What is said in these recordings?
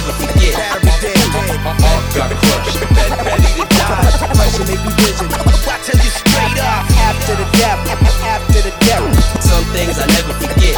never forget. Got crushed, ready to die. Pressure make me vision. I tell you straight up, After the death, after the death. some things I never forget.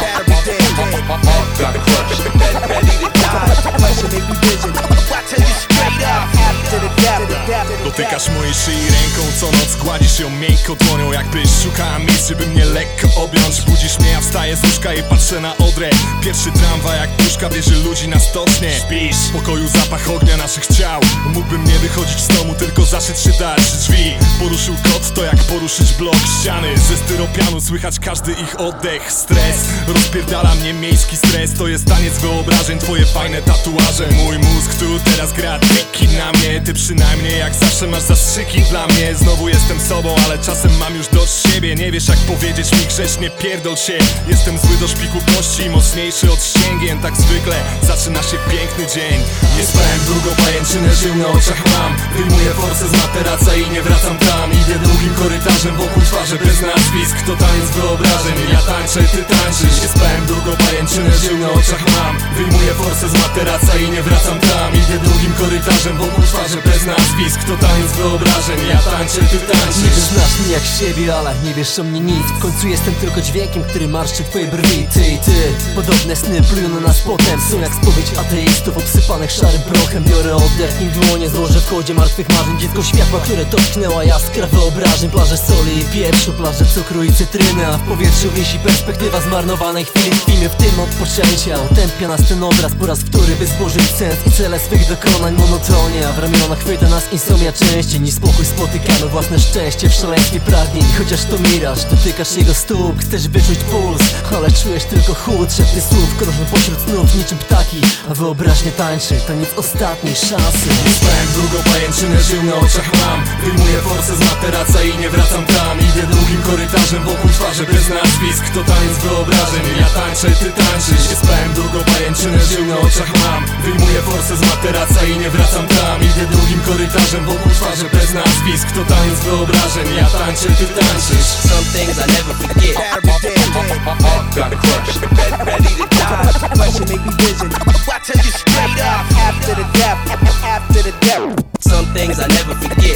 Got crushed, ready to die. Pressure make me vision. I tell you straight up. After the death. Dotykasz mojej szyi ręką co noc, gładzisz ją miękko dłonią, jakbyś szukała miejsca, by mnie lekko objąć. Budzisz mnie, ja wstaję z łóżka i patrzę na Odrę. Pierwszy tramwaj jak puszka bierze ludzi na stocznie. Śpisz, w pokoju zapach ognia naszych ciał. Mógłbym nie wychodzić z domu, tylko zaszyć się dalsze drzwi. Poruszył kot, to jak poruszyć blok ściany. Ze styropianu słychać każdy ich oddech. Stres, rozpierdala mnie miejski stres. To jest taniec wyobrażeń, twoje fajne tatuaże. Mój mózg tu teraz gra triki na mnie. Ty przynajmniej jak zawsze masz zastrzyki dla mnie. Znowu jestem sobą, ale czasem mam już dość siebie. Nie wiesz jak powiedzieć mi grzecznie, pierdol się. Jestem zły do szpiku kości, mocniejszy od ścięgien. Tak zwykle zaczyna się piękny dzień. Nie spałem długo, pajęczynę żył na oczach mam. Wyjmuję forsę z materaca i nie wracam tam. Idę długim korytarzem wokół twarzy bez nazwisk. To taniec wyobrażeń, ja tańczę, ty tańczysz. Nie spałem długo, pajęczynę żył na oczach mam. Wyjmuję forsę z materaca i nie wracam tam. Idę długim korytarzem wokół twarzy bez nazwisk. To taniec wyobrażeń, ja tańczę, ty tańczysz. Niby znasz mnie jak siebie, ale nie wiesz o mnie nic. W końcu jestem tylko dźwiękiem, który marszczy twoje brwi. Ty i ty, podobne sny plują na nas potem. Są jak spowiedź ateistów obsypanych szarym prochem. Biorę oddech, nim dłonie złożę w hołdzie martwych marzeń. Dziecko światła, które dotknęła jaskra wyobrażeń. Plaże soli i pieprzu, plaże cukru i cytryny. A w powietrzu wisi perspektywa zmarnowanej chwili. Tkwimy w tym odpoczęcia, utępia nas ten obraz po raz wtóry, by zburzyć sens i cele swych dokonań. Monotonia, a w ramionach chwyta nas insomnia częściej niż spokój. Spotykamy własne szczęście w szaleństwie pragnień. Chociaż to miraż, dotykasz jego stóp. Chcesz wyczuć puls, ale czujesz tylko chłód. Szepty słów krążą pośród snów niczym ptaki, a wyobraźnie tańczy taniec ostatniej szansy. Spałem długo, pajęczynę żył na oczach mam. Wyjmuję forsę z materaca i nie wracam tam. Idę długim korytarzem wokół twarzy bez nazwisk. To taniec wyobrażeń, ja tańczę, ty tańczysz. Nie spałem długo, pajęczynę żył na oczach mam. Wyjmuję forsę z materaca i nie wracam tam. Idę długim korytarzem wokół twarzy bez nazwisk. To taniec wyobrażeń, ja tańczę, ty tańczysz. Some things I never forget. Got crushed, ready to die. Pressure make me vision. I tell you straight up. After the death. After the death. Some things I never forget.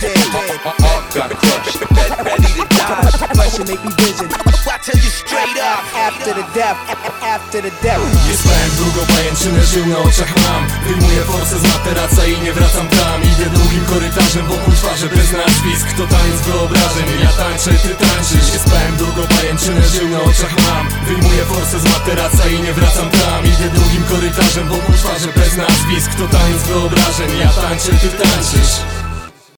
Got crushed, ready to die. Pressure make me vision. I tell you straight up. After the death. After the death. Nie spałem długo, pajęczynę żył na oczach mam. Wyjmuję forsę z materaca i nie wracam tam. Idę długim korytarzem wokół twarzy bez nazwisk. To taniec wyobrażeń, ja tańczę, ty tańczysz. Nie spałem długo, pajęczynę żył na oczach mam. Wyjmuję forsę z materaca i nie wracam tam. Idę długim korytarzem wokół twarzy bez nazwisk. To taniec wyobrażeń, ja tańczę, ty tańczysz.